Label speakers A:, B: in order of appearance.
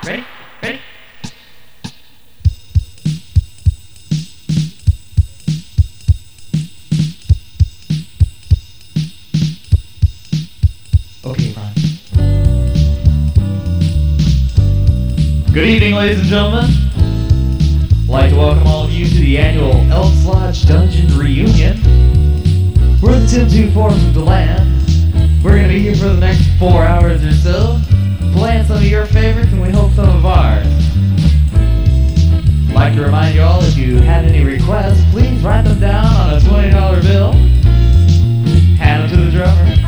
A: Ready? Ready? Okay, Ron. Good evening, ladies and gentlemen. I'd like to welcome all of you to the annual Elks Lodge Dungeon Reunion. We're the Tim 2-4 from DeLand. We're going to be here for the next 4 hours or so, playing some of your favorites and we hope some of ours. I'd like to remind you all, if you had any requests, please write them down on a $20 bill, hand them to the drummer,